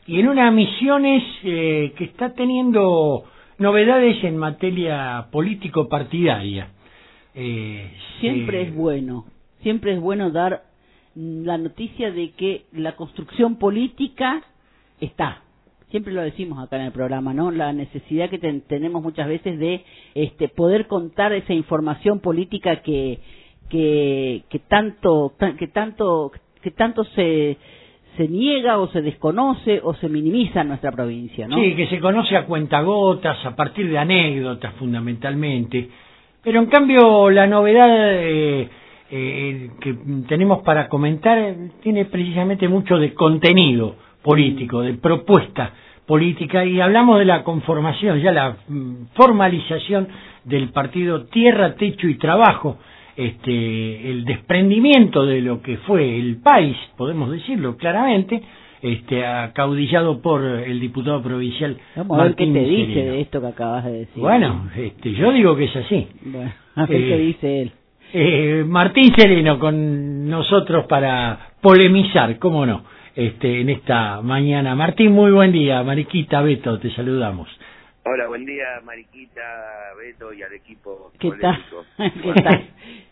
y en una Misiones que está teniendo novedades en materia político-partidaria. Siempre es bueno dar la noticia de que la construcción política está. Siempre lo decimos acá en el programa, ¿no? La necesidad que tenemos muchas veces de poder contar esa información política que tanto se niega o se desconoce o se minimiza en nuestra provincia, ¿no? Sí, que se conoce a cuentagotas, a partir de anécdotas fundamentalmente. Pero en cambio la novedad que tenemos para comentar tiene precisamente mucho de contenido político, de propuesta política, y hablamos de la conformación, ya la formalización del partido Tierra, Techo y Trabajo, el desprendimiento de lo que fue el país, podemos decirlo claramente, acaudillado por el diputado provincial Vamos a ver qué te dice Sereno. de esto que acabas de decir. Bueno, yo digo que es así. Bueno, a ver qué dice él. Martín Sereno con nosotros para polemizar, cómo no, en esta mañana. Martín, muy buen día. Mariquita, Beto, te saludamos. Hola, buen día, Mariquita, Beto y al equipo. ¿Qué tal? ¿Qué tal?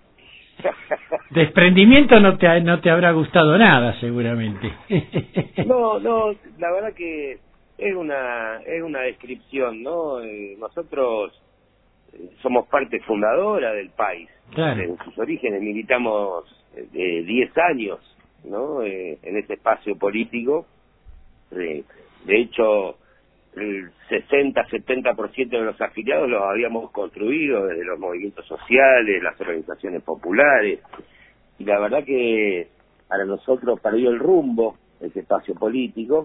Desprendimiento no te habrá gustado nada, seguramente. No, la verdad que es una descripción, ¿no? Nosotros somos parte fundadora del país. Claro. En sus orígenes militamos 10 años, ¿no? En este espacio político. De hecho, el 60-70% de los afiliados los habíamos construido desde los movimientos sociales, las organizaciones populares, y la verdad que para nosotros perdió el rumbo ese espacio político.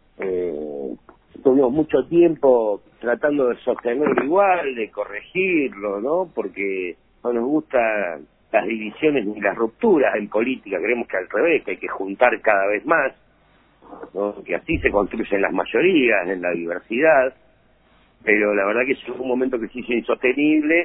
Tuvimos mucho tiempo tratando de sostenerlo igual, de corregirlo, ¿no? Porque no nos gustan las divisiones ni las rupturas en política, creemos que al revés, que hay que juntar cada vez más, ¿no? Que así se construyen las mayorías en la diversidad, pero la verdad que llegó un momento que se hizo insostenible,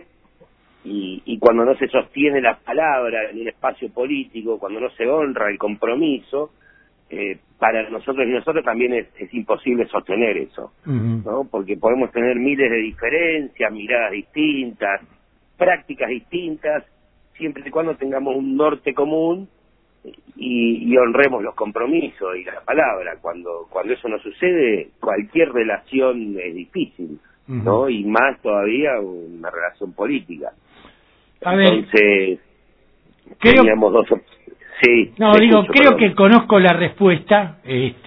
y cuando no se sostiene la palabra en el espacio político, cuando no se honra el compromiso, para nosotros y nosotros también es imposible sostener eso, ¿no? Porque podemos tener miles de diferencias, miradas distintas, prácticas distintas, siempre y cuando tengamos un norte común y honremos los compromisos y la palabra. Cuando eso no sucede, cualquier relación es difícil, ¿no? Y más todavía una relación política. Entonces, teníamos dos opciones. Sí. No, creo que conozco la respuesta,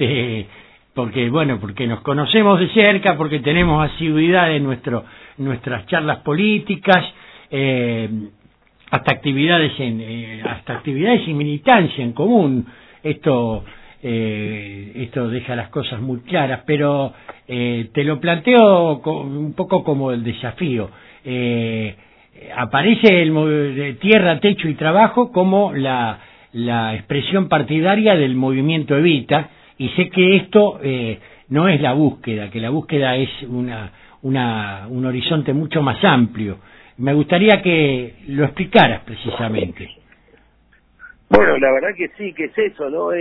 porque nos conocemos de cerca, porque tenemos asiduidad en nuestras charlas políticas, hasta actividades y militancia en común. Esto deja las cosas muy claras, pero te lo planteo un poco como el desafío. Aparece el Tierra, Techo y Trabajo como la expresión partidaria del movimiento Evita, y sé que esto no es la búsqueda, que la búsqueda es un horizonte mucho más amplio. Me gustaría que lo explicaras precisamente. Bueno, la verdad que sí, que es eso, ¿no?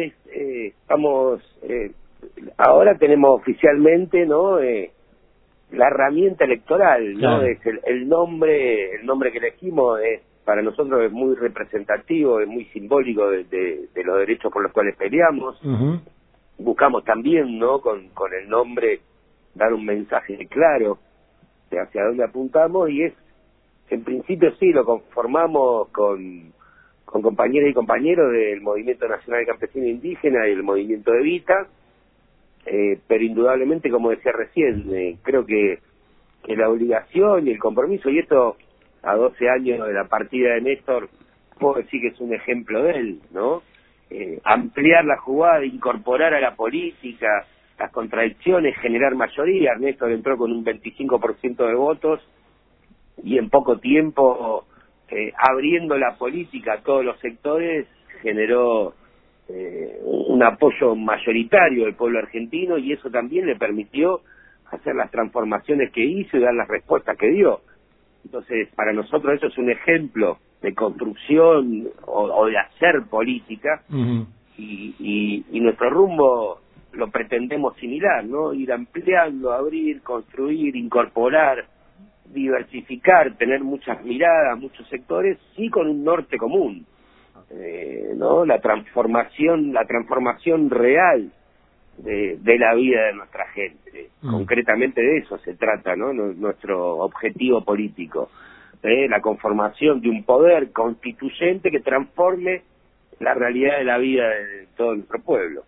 Ahora tenemos oficialmente, ¿no? La herramienta electoral, ¿no? Claro. Es el nombre que elegimos para nosotros es muy representativo, es muy simbólico de los derechos por los cuales peleamos. Buscamos también, ¿no? Con el nombre dar un mensaje claro de hacia dónde apuntamos, y en principio sí, lo conformamos con compañeras y compañeros del Movimiento Nacional Campesino e Indígena y el Movimiento Evita, pero indudablemente, como decía recién, creo que la obligación y el compromiso, y esto a 12 años de la partida de Néstor, puedo decir que es un ejemplo de él, ¿no? Ampliar la jugada, incorporar a la política las contradicciones, generar mayorías. Néstor entró con un 25% de votos, y en poco tiempo, abriendo la política a todos los sectores, generó un apoyo mayoritario del pueblo argentino, y eso también le permitió hacer las transformaciones que hizo y dar las respuestas que dio. Entonces, para nosotros eso es un ejemplo de construcción o de hacer política, y nuestro rumbo lo pretendemos similar, ¿no? Ir ampliando, abrir, construir, incorporar, diversificar, tener muchas miradas, muchos sectores, sí con un norte común, ¿no? La transformación real de la vida de nuestra gente. Concretamente de eso se trata, ¿no? Nuestro objetivo político, la conformación de un poder constituyente que transforme la realidad de la vida de todo nuestro pueblo.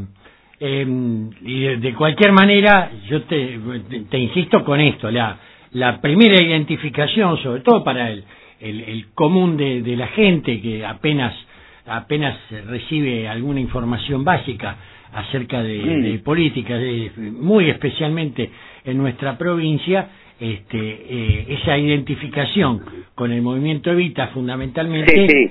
Y de cualquier manera, yo te insisto con esto, la primera identificación, sobre todo para el común de la gente que apenas recibe alguna información básica acerca de política, muy especialmente en nuestra provincia, esa identificación con el movimiento Evita fundamentalmente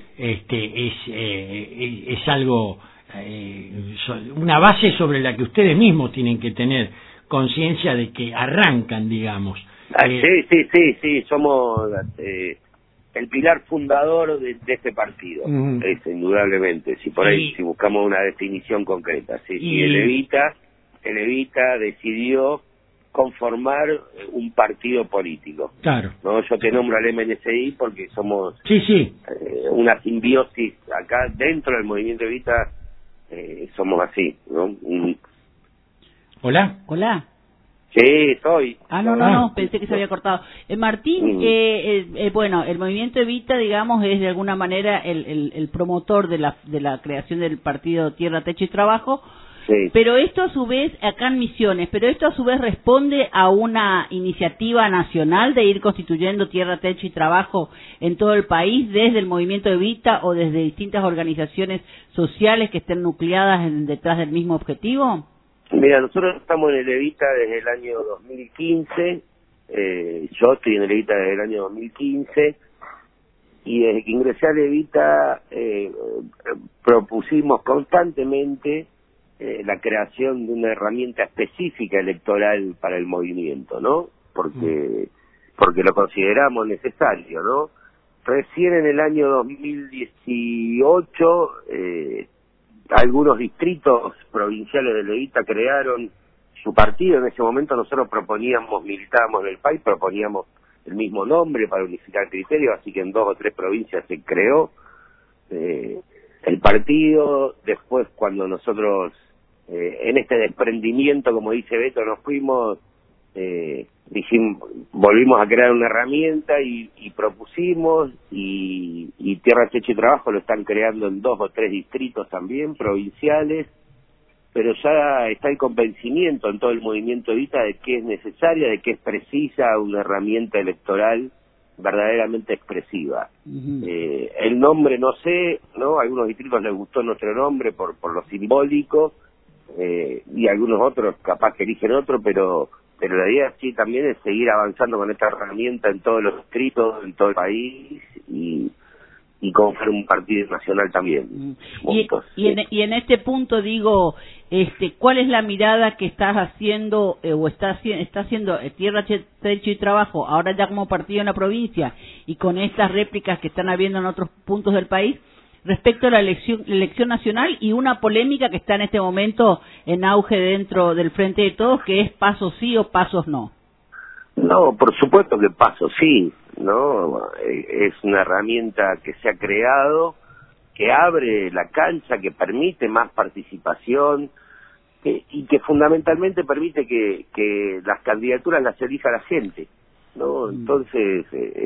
es algo, una base sobre la que ustedes mismos tienen que tener conciencia de que arrancan, digamos. Sí, somos el pilar fundador de este partido, indudablemente, si por ahí si buscamos una definición concreta. El Evita decidió conformar un partido político. Claro. No, yo te nombro al MNCI porque somos una simbiosis acá dentro del movimiento Evita, somos así, ¿no? Hola. Sí, soy. No, pensé que se había cortado. Martín, bueno, el movimiento Evita, digamos, es de alguna manera el promotor de la creación del partido Tierra, Techo y Trabajo. Sí. Pero esto a su vez, acá en Misiones, pero esto a su vez responde a una iniciativa nacional de ir constituyendo Tierra, Techo y Trabajo en todo el país, desde el movimiento Evita o desde distintas organizaciones sociales que estén nucleadas detrás del mismo objetivo. Mira, nosotros estamos en el Evita desde el año 2015, yo estoy en el Evita desde el año 2015, y desde que ingresé al Evita propusimos constantemente la creación de una herramienta específica electoral para el movimiento, ¿no? Porque lo consideramos necesario, ¿no? Recién en el año 2018 algunos distritos provinciales de Evita crearon su partido. En ese momento nosotros militábamos en el país, proponíamos el mismo nombre para unificar criterios, así que en 2 o 3 provincias se creó el partido. Después, cuando nosotros en este desprendimiento, como dice Beto, nos fuimos, volvimos a crear una herramienta y propusimos, y Tierra, Techo y Trabajo lo están creando en 2 o 3 distritos también provinciales, pero ya está el convencimiento en todo el movimiento Evita de que es necesaria, de que es precisa una herramienta electoral verdaderamente expresiva. El nombre no sé, ¿no? A algunos distritos les gustó nuestro nombre por lo simbólico, y algunos otros capaz que eligen otro, pero la idea sí también es seguir avanzando con esta herramienta en todos los distritos, en todo el país, y conformar un partido nacional también. Y en este punto digo, ¿cuál es la mirada que estás haciendo o está haciendo Tierra, Techo y Trabajo ahora ya como partido en la provincia y con estas réplicas que están habiendo en otros puntos del país respecto a la elección nacional y una polémica que está en este momento en auge dentro del Frente de Todos, que es pasos sí o pasos no? No, por supuesto que pasos sí, ¿no? Es una herramienta que se ha creado, que abre la cancha, que permite más participación, y que fundamentalmente permite que las candidaturas las elija la gente, ¿no? Entonces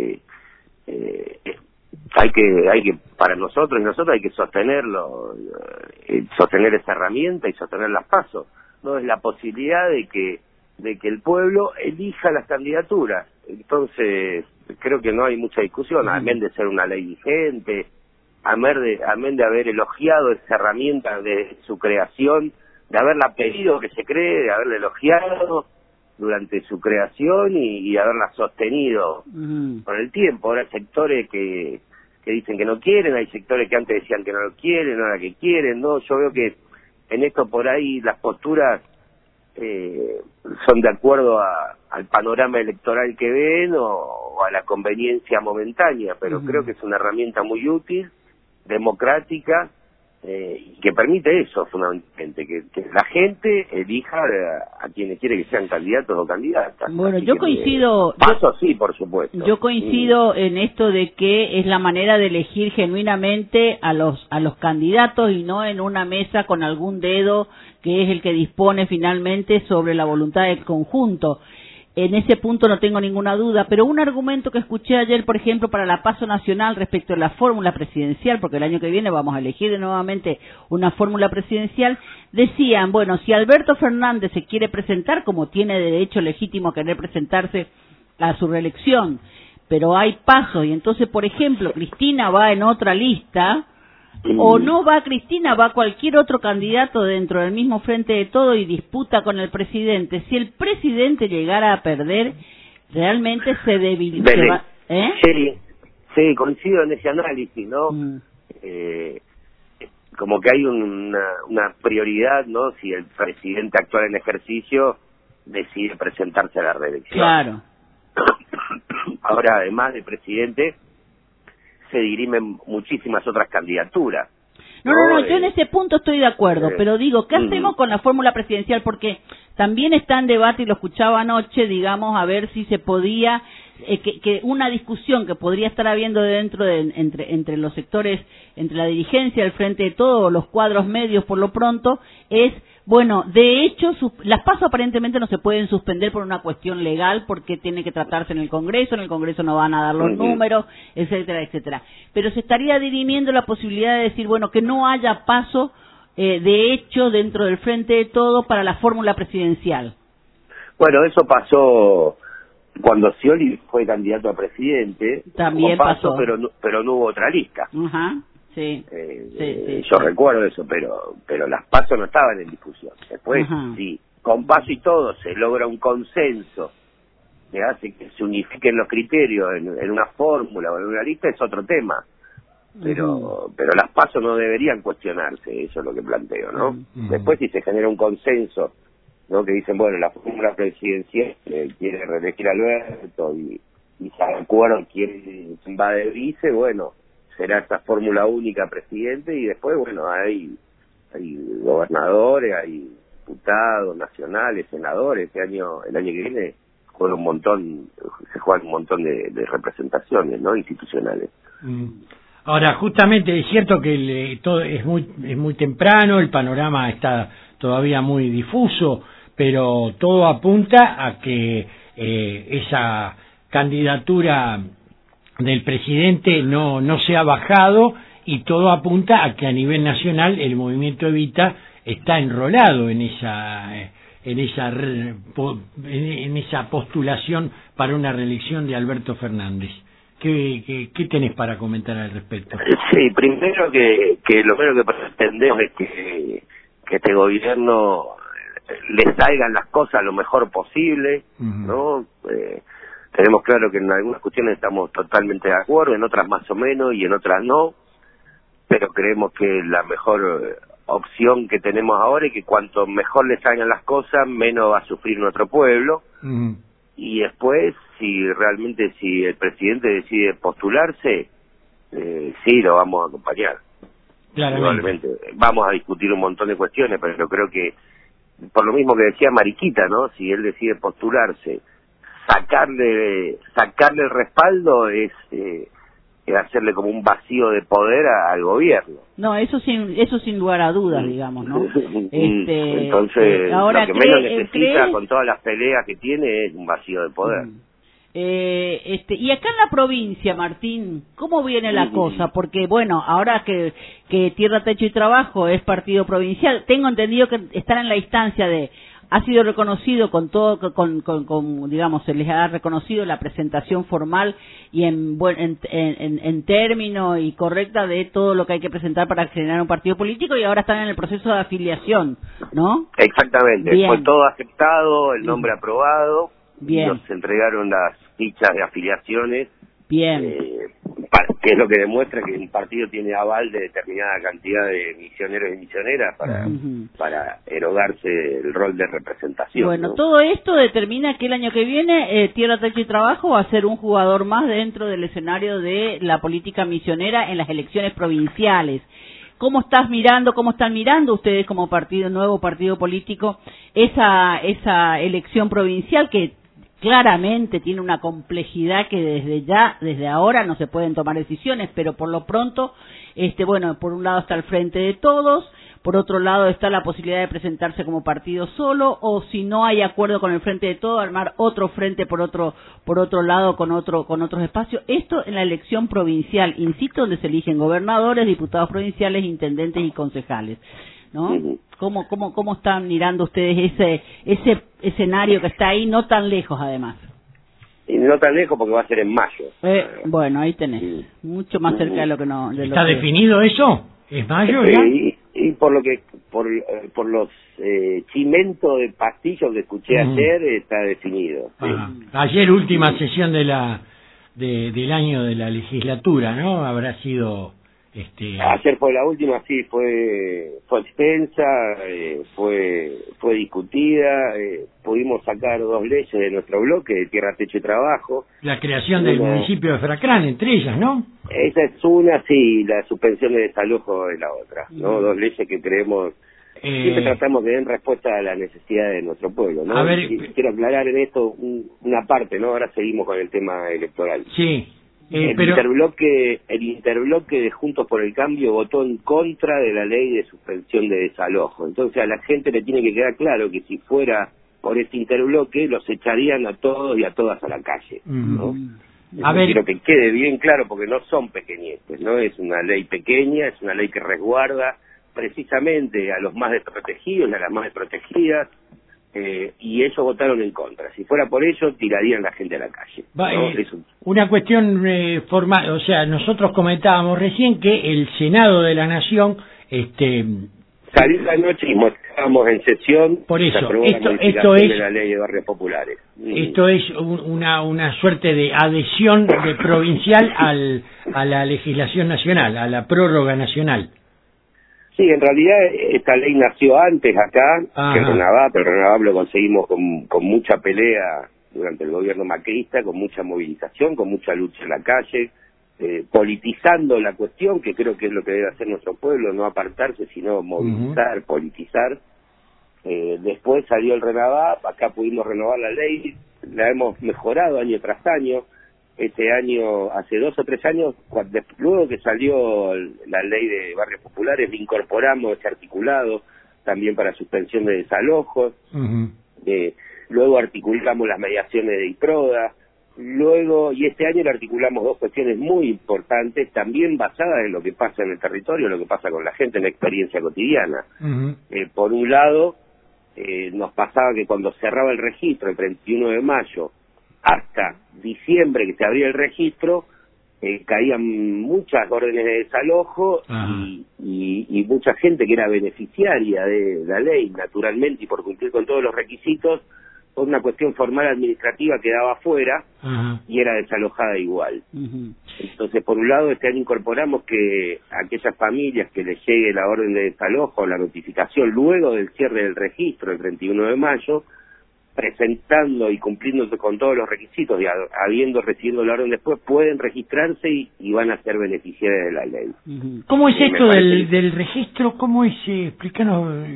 hay que para nosotros hay que sostenerlo, sostener esa herramienta y sostener las pasos, no es la posibilidad de que el pueblo elija las candidaturas. Entonces creo que no hay mucha discusión, amén de ser una ley vigente, amén de haber elogiado esa herramienta de su creación, de haberla pedido que se cree, de haberla elogiado durante su creación y haberla sostenido con el tiempo. Ahora hay sectores que dicen que no quieren, hay sectores que antes decían que no lo quieren, ahora que quieren, ¿no? Yo veo que en esto por ahí las posturas son de acuerdo al panorama electoral que ven o a la conveniencia momentánea, pero creo que es una herramienta muy útil, democrática, que permite eso fundamentalmente, que la gente elija a quienes quiere que sean candidatos o candidatas. Bueno, así yo coincido. Sí, por supuesto. Yo coincido en esto de que es la manera de elegir genuinamente a los candidatos y no en una mesa con algún dedo que es el que dispone finalmente sobre la voluntad del conjunto. En ese punto no tengo ninguna duda, pero un argumento que escuché ayer, por ejemplo, para la Paso Nacional respecto a la fórmula presidencial, porque el año que viene vamos a elegir nuevamente una fórmula presidencial, decían, bueno, si Alberto Fernández se quiere presentar, como tiene derecho legítimo a querer presentarse a su reelección, pero hay pasos, y entonces, por ejemplo, Cristina va en otra lista, o no va Cristina, va cualquier otro candidato dentro del mismo Frente de Todo y disputa con el presidente. Si el presidente llegara a perder, realmente se debilita. Sí, coincido en ese análisis, ¿no? Como que hay una prioridad, ¿no? Si el presidente actual en ejercicio decide presentarse a la reelección. Claro. Ahora, además del presidente, se dirimen muchísimas otras candidaturas. No, yo en ese punto estoy de acuerdo, pero digo, ¿qué hacemos con la fórmula presidencial? Porque también está en debate, y lo escuchaba anoche, digamos, a ver si se podía, que una discusión que podría estar habiendo dentro entre los sectores, entre la dirigencia del Frente de Todo, los cuadros medios por lo pronto, es, bueno, de hecho, las PASO aparentemente no se pueden suspender por una cuestión legal porque tiene que tratarse en el Congreso no van a dar los números, etcétera, etcétera. Pero se estaría dirimiendo la posibilidad de decir, bueno, que no haya paso de hecho dentro del Frente de Todo para la fórmula presidencial. Bueno, eso pasó cuando Scioli fue candidato a presidente. También pasó. Pero no hubo otra lista. Ajá. Sí. Yo recuerdo eso, pero las PASO no estaban en discusión. Después, sí, con PASO y todo se logra un consenso que hace que se unifiquen los criterios en una fórmula o en una lista, es otro tema. Pero las PASO no deberían cuestionarse, eso es lo que planteo, ¿no? Después, si se genera un consenso, ¿no? Que dicen, bueno, la fórmula presidencial quiere reelegir a Alberto y se acuerdan quién va de vice, bueno, será esta fórmula única presidente, y después, bueno, hay gobernadores, hay diputados nacionales, senadores. El año que viene se juegan un montón de representaciones, ¿no? Institucionales. Ahora, justamente es cierto que todo es muy temprano, el panorama está todavía muy difuso, pero todo apunta a que esa candidatura del presidente no se ha bajado, y todo apunta a que a nivel nacional el movimiento Evita está enrolado en esa postulación para una reelección de Alberto Fernández. ¿Qué tenés para comentar al respecto? Sí, primero que lo menos que pretendemos es que este gobierno le salgan las cosas lo mejor posible, ¿no? Tenemos claro que en algunas cuestiones estamos totalmente de acuerdo, en otras más o menos y en otras no, pero creemos que la mejor opción que tenemos ahora es que cuanto mejor le salgan las cosas, menos va a sufrir nuestro pueblo. Y después, si el presidente decide postularse, sí, lo vamos a acompañar. Probablemente vamos a discutir un montón de cuestiones, pero yo creo que, por lo mismo que decía Mariquita, ¿no? Si él decide postularse, sacarle el respaldo es hacerle como un vacío de poder al gobierno. No, eso sin lugar a dudas, digamos, ¿no? Entonces, ahora lo que menos necesita con todas las peleas que tiene es un vacío de poder. Y acá en la provincia, Martín, ¿cómo viene la cosa? Porque, bueno, ahora que Tierra, Techo y Trabajo es partido provincial, tengo entendido que están en la instancia ha sido reconocido con digamos, se les ha reconocido la presentación formal y en término y correcta de todo lo que hay que presentar para generar un partido político, y ahora están en el proceso de afiliación, ¿no? Exactamente. Bien. Fue todo aceptado, el nombre aprobado. Bien. Nos entregaron las fichas de afiliaciones. Bien. Que es lo que demuestra que un partido tiene aval de determinada cantidad de misioneros y misioneras para erogarse el rol de representación. Bueno, ¿no? Todo esto determina que el año que viene Tierra, Techo y Trabajo va a ser un jugador más dentro del escenario de la política misionera en las elecciones provinciales. ¿Cómo están mirando ustedes como nuevo partido político esa elección provincial que claramente tiene una complejidad que desde ahora no se pueden tomar decisiones, pero por lo pronto, bueno, por un lado está el Frente de Todos, por otro lado está la posibilidad de presentarse como partido solo, o si no hay acuerdo con el Frente de Todos, armar otro frente por otro lado con otros espacios. Esto en la elección provincial, insisto, donde se eligen gobernadores, diputados provinciales, intendentes y concejales, ¿no? ¿Cómo están mirando ustedes ese escenario que está ahí, no tan lejos además? Y no tan lejos porque va a ser en mayo. Bueno, ahí tenés, mucho más cerca de lo que no... ¿Está definido eso? ¿Es mayo ya? Y por lo que por los chimentos de pastillo que escuché ayer está definido. Sí. Ayer última sesión del año de la legislatura, ¿no? Habrá sido Ayer fue la última, sí, fue extensa, fue discutida, pudimos sacar 2 leyes de nuestro bloque, de Tierra, Techo y Trabajo. La creación del municipio de Fracrán, entre ellas, ¿no? Esa es una, sí, la suspensión de desalojo es la otra, ¿no? 2 leyes que creemos, siempre tratamos de dar respuesta a la necesidad de nuestro pueblo, ¿no? A ver, quiero aclarar en esto una parte, ¿no? Ahora seguimos con el tema electoral. Sí. El interbloque de Juntos por el Cambio votó en contra de la ley de suspensión de desalojo. Entonces a la gente le tiene que quedar claro que si fuera por ese interbloque los echarían a todos y a todas a la calle, ¿no? Quiero que quede bien claro porque no son pequeñetes, ¿no? Es una ley pequeña, es una ley que resguarda precisamente a los más desprotegidos y a las más desprotegidas. Y ellos votaron en contra. Si fuera por ello, tirarían la gente a la calle, ¿no? Una cuestión formal, o sea, nosotros comentábamos recién que el Senado de la Nación salió la noche y mostrábamos en sesión. Por eso, esto es de la ley de barrios populares. Esto es una suerte de adhesión de provincial a la legislación nacional, a la prórroga nacional. Sí, en realidad esta ley nació antes acá que el RENAVAP, pero el RENAVAP lo conseguimos con mucha pelea durante el gobierno macrista, con mucha movilización, con mucha lucha en la calle, politizando la cuestión, que creo que es lo que debe hacer nuestro pueblo, no apartarse, sino movilizar, politizar. Después salió el RENAVAP, acá pudimos renovar la ley, la hemos mejorado año tras año. Este año, hace 2 o 3 años, luego que salió la ley de barrios populares, le incorporamos ese articulado también para suspensión de desalojos. Luego articulamos las mediaciones de IPRODA. Luego, y este año le articulamos 2 cuestiones muy importantes, también basadas en lo que pasa en el territorio, lo que pasa con la gente, en la experiencia cotidiana. Por un lado, nos pasaba que cuando cerraba el registro, el 31 de mayo, hasta diciembre que se abría el registro, caían muchas órdenes de desalojo y mucha gente que era beneficiaria de la ley, naturalmente, y por cumplir con todos los requisitos, por una cuestión formal administrativa quedaba afuera y era desalojada igual. Entonces, por un lado, este año incorporamos que a aquellas familias que les llegue la orden de desalojo, la notificación luego del cierre del registro, el 31 de mayo, presentando y cumpliendo con todos los requisitos y habiendo recibido la orden después, pueden registrarse y van a ser beneficiarios de la ley. ¿Cómo es esto del registro? ¿Cómo es? Explícanos.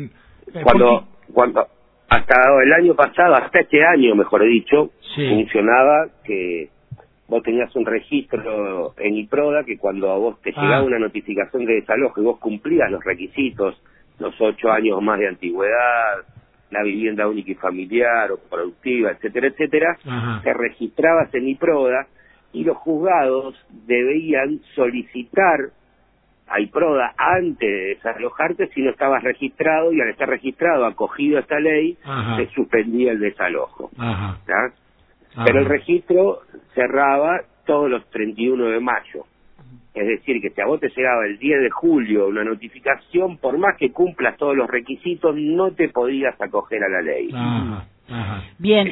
Cuando hasta el año pasado, hasta este año, mejor dicho, funcionaba que vos tenías un registro en IPRODA que cuando a vos te llegaba una notificación de desalojo y vos cumplías los requisitos, los 8 años más de antigüedad, la vivienda única y familiar o productiva, etcétera, etcétera, te registrabas en IPRODA y los juzgados debían solicitar a IPRODA antes de desalojarte si no estabas registrado, y al estar registrado, acogido a esta ley, se suspendía el desalojo. Pero el registro cerraba todos los 31 de mayo. Es decir, que si a vos te llegaba el 10 de julio una notificación, por más que cumplas todos los requisitos, no te podías acoger a la ley. Bien,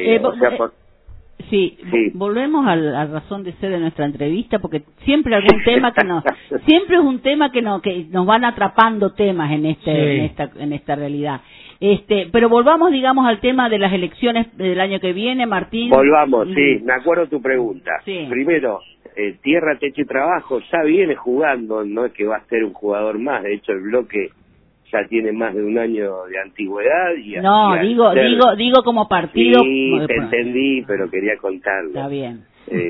volvemos a la razón de ser de nuestra entrevista, porque siempre algún tema siempre es un tema que nos van atrapando temas en esta realidad. Pero volvamos, digamos, al tema de las elecciones del año que viene, Martín. Volvamos, me acuerdo tu pregunta. Primero, Tierra, Techo y Trabajo ya viene jugando, no es que va a ser un jugador más, de hecho el bloque ya tiene más de un año de antigüedad. Digo como partido. Sí, te entendí, pero quería contarlo. Está bien.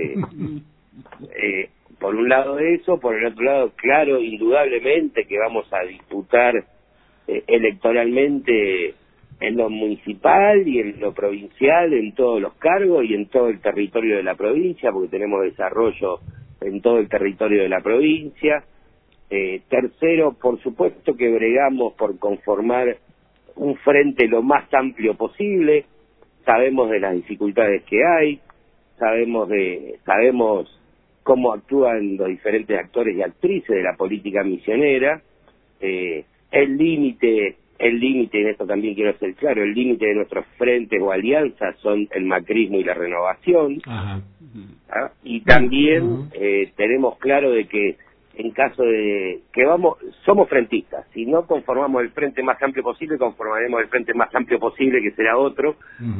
Por un lado eso, por el otro lado, claro, indudablemente que vamos a disputar electoralmente en lo municipal y en lo provincial, en todos los cargos y en todo el territorio de la provincia, porque tenemos desarrollo en todo el territorio de la provincia. Tercero, por supuesto que bregamos por conformar un frente lo más amplio posible. Sabemos de las dificultades que hay, sabemos cómo actúan los diferentes actores y actrices de la política misionera. El límite, en esto también quiero ser claro, el límite de nuestros frentes o alianzas son el macrismo y la renovación. Ajá. ¿Ah? Y también tenemos claro de que en caso de que somos frentistas, si no conformamos el frente más amplio posible, conformaremos el frente más amplio posible, que será otro,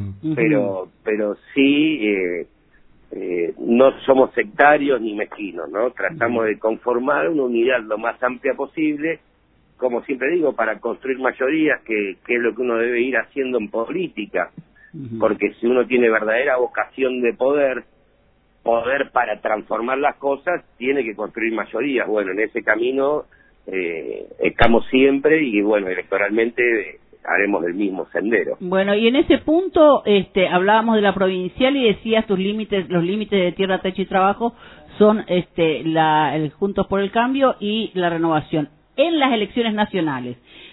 pero sí no somos sectarios ni mezquinos, ¿no? Tratamos de conformar una unidad lo más amplia posible, como siempre digo, para construir mayorías, que es lo que uno debe ir haciendo en política, porque si uno tiene verdadera vocación de poder para transformar las cosas, tiene que construir mayorías. Bueno, en ese camino estamos siempre y bueno, electoralmente haremos el mismo sendero. Bueno, y en ese punto hablábamos de la provincial y decías los límites de Tierra, Techo y Trabajo son el Juntos por el Cambio y la Renovación. En las elecciones nacionales,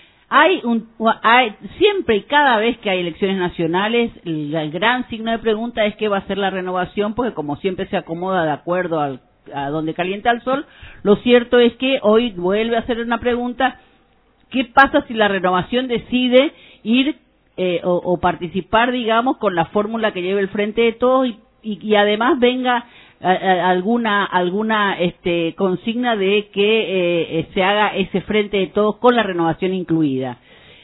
siempre y cada vez que hay elecciones nacionales, el gran signo de pregunta es qué va a hacer la Renovación, porque como siempre se acomoda de acuerdo a donde calienta el sol. Lo cierto es que hoy vuelve a hacer una pregunta: ¿qué pasa si la Renovación decide ir o participar, digamos, con la fórmula que lleve el Frente de Todos y además venga alguna consigna de que se haga ese Frente de Todos con la Renovación incluida?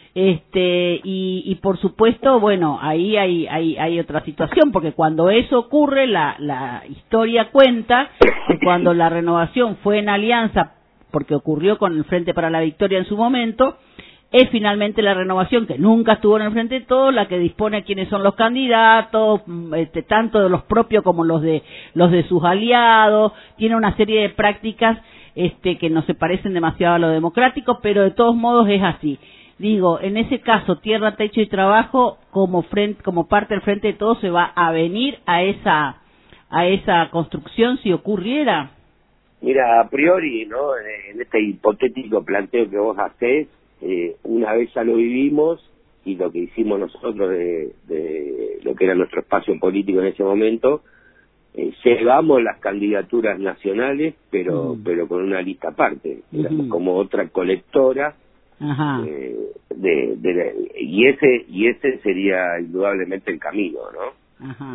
Y por supuesto, bueno, ahí hay otra situación, porque cuando eso ocurre, la historia cuenta que cuando la Renovación fue en alianza, porque ocurrió con el Frente para la Victoria en su momento, es finalmente la Renovación, que nunca estuvo en el Frente de Todos, la que dispone quiénes son los candidatos, tanto de los propios como los de sus aliados. Tiene una serie de prácticas que no se parecen demasiado a lo democrático, pero de todos modos es así. Digo, en ese caso, Tierra, Techo y Trabajo, como parte del Frente de Todos, se va a venir a esa construcción si ocurriera. Mira, a priori, ¿no? En este hipotético planteo que vos hacés, una vez ya lo vivimos, y lo que hicimos nosotros de lo que era nuestro espacio político en ese momento, llevamos las candidaturas nacionales, pero con una lista aparte, éramos como otra colectora. Ajá. Y ese sería indudablemente el camino, ¿no? Ajá.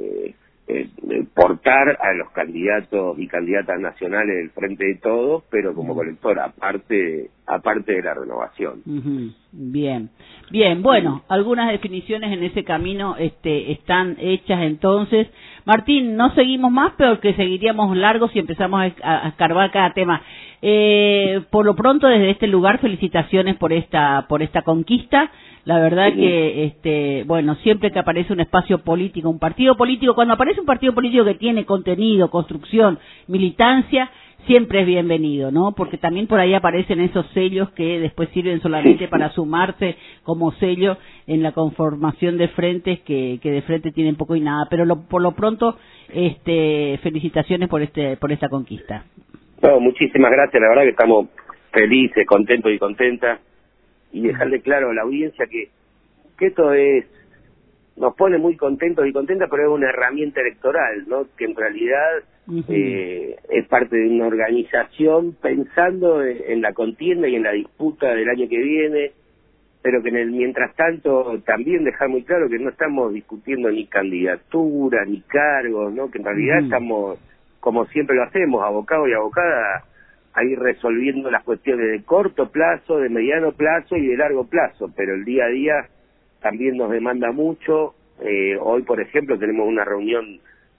Portar a los candidatos y candidatas nacionales del Frente de Todos, pero como colectora, aparte de la Renovación. Bien, bueno, algunas definiciones en ese camino están hechas entonces. Martín, no seguimos más, pero que seguiríamos largos si empezamos a escarbar cada tema. Por lo pronto, desde este lugar, felicitaciones por esta conquista. La verdad que, bueno, siempre que aparece un espacio político, un partido político, cuando aparece un partido político que tiene contenido, construcción, militancia, siempre es bienvenido, ¿no? Porque también por ahí aparecen esos sellos que después sirven solamente para sumarse como sello en la conformación de frentes que de frente tienen poco y nada. Pero por lo pronto, felicitaciones por esta conquista. No, muchísimas gracias, la verdad que estamos felices, contentos y contentas. Y dejarle claro a la audiencia que esto nos pone muy contentos y contentas, pero es una herramienta electoral, ¿no? Que en realidad es parte de una organización pensando en la contienda y en la disputa del año que viene, pero que mientras tanto también dejar muy claro que no estamos discutiendo ni candidaturas ni cargos, ¿no? Que en realidad estamos, como siempre lo hacemos, abocados y abocadas, a ir resolviendo las cuestiones de corto plazo, de mediano plazo y de largo plazo, pero el día a día también nos demanda mucho. Hoy, por ejemplo, tenemos una reunión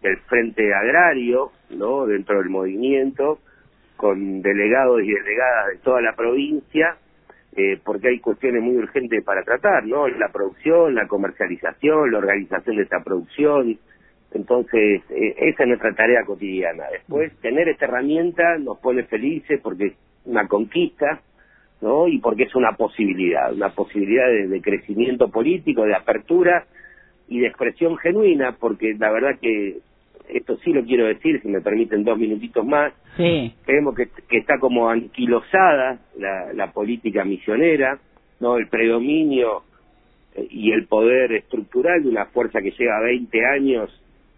del Frente Agrario, ¿no?, dentro del movimiento, con delegados y delegadas de toda la provincia, porque hay cuestiones muy urgentes para tratar, ¿no? La producción, la comercialización, la organización de esta producción. Entonces, esa es nuestra tarea cotidiana. Después, tener esta herramienta nos pone felices porque es una conquista, ¿no?, y porque es una posibilidad de crecimiento político, de apertura y de expresión genuina, porque la verdad que esto sí lo quiero decir, si me permiten 2 minutitos más. Sí. Creemos que está como anquilosada la política misionera, ¿no?, el predominio y el poder estructural de una fuerza que lleva 20 años,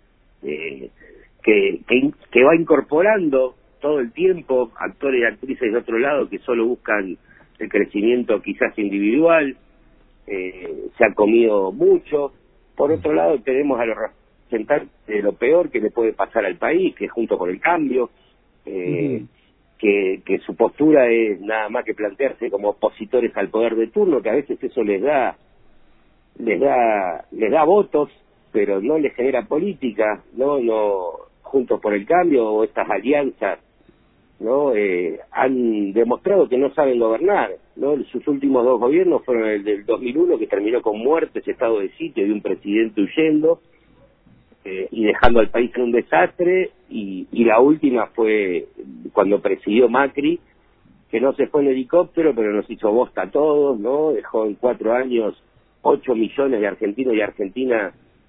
que va incorporando todo el tiempo actores y actrices de otro lado que solo buscan el crecimiento quizás individual. Se ha comido mucho. Por otro lado tenemos a los representantes de lo peor que le puede pasar al país, que es Juntos por el Cambio, que su postura es nada más que plantearse como opositores al poder de turno, que a veces eso les da votos, pero no les genera política, no Juntos por el Cambio o estas alianzas, ¿no?, han demostrado que no saben gobernar, ¿no? Sus últimos 2 gobiernos fueron el del 2001, que terminó con muertes, estado de sitio y un presidente huyendo y dejando al país en un desastre, y la última fue cuando presidió Macri, que no se fue en helicóptero, pero nos hizo bosta a todos, ¿no? Dejó en 4 años 8 millones de argentinos y argentinas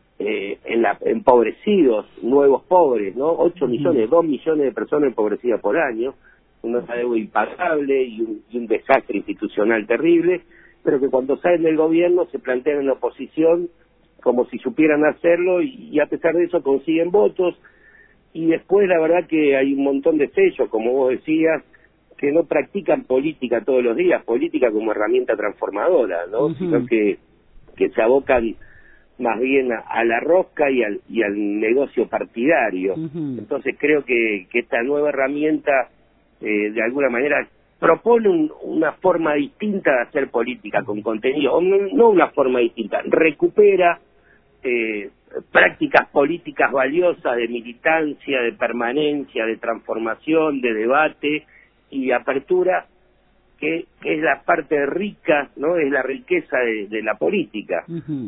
empobrecidos, nuevos pobres, ¿no? 8 millones, 2 millones de personas empobrecidas por año, una deuda impagable y un desastre institucional terrible, pero que cuando salen del gobierno se plantean en la oposición como si supieran hacerlo, y a pesar de eso consiguen votos. Y después la verdad que hay un montón de sellos, como vos decías, que no practican política todos los días, política como herramienta transformadora, ¿no? Sino que se abocan más bien a la rosca y al negocio partidario. Entonces creo que esta nueva herramienta de alguna manera propone una forma distinta de hacer política con contenido, o no una forma distinta, recupera prácticas políticas valiosas de militancia, de permanencia, de transformación, de debate y de apertura, que es la parte rica, ¿no? Es la riqueza de la política.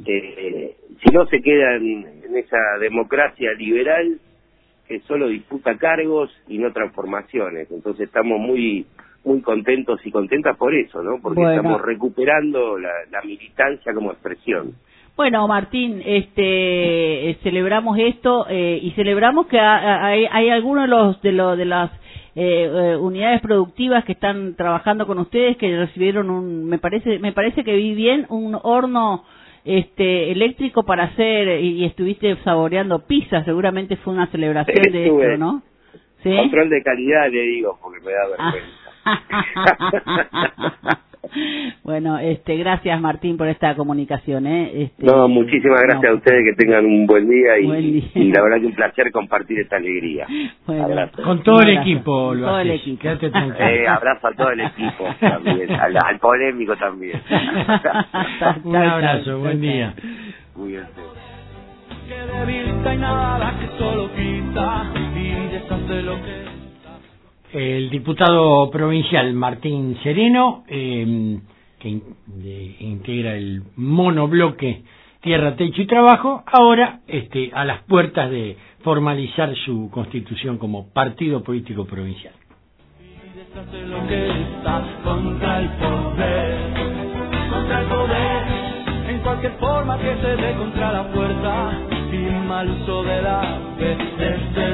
Si no, se queda en esa democracia liberal que solo disputa cargos y no transformaciones. Entonces estamos muy contentos y contentas por eso, ¿no? Porque estamos recuperando la militancia como expresión. Bueno, Martín, celebramos esto y celebramos que hay algunos de las unidades productivas que están trabajando con ustedes que recibieron me parece que vi bien, un horno eléctrico para hacer, y estuviste saboreando pizza. Seguramente fue una celebración de esto, ¿no? ¿Sí? Control de calidad, le digo, porque me da vergüenza. Bueno, gracias, Martín, por esta comunicación, No, muchísimas gracias a ustedes, que tengan un buen día, y la verdad que un placer compartir esta alegría. Bueno, con todo el equipo, con todo el equipo. Quédate tranquilo. Abrazo a todo el equipo también, al polémico también. Un abrazo, buen día. Cuídense. Que debilita y nada que solo quita y deshace lo que... El diputado provincial Martín Sereno, que integra el monobloque Tierra, Techo y Trabajo, ahora a las puertas de formalizar su constitución como partido político provincial. Y deshace lo que está contra el poder, en cualquier forma que se dé contra la fuerza, sin mal uso de la fe, desde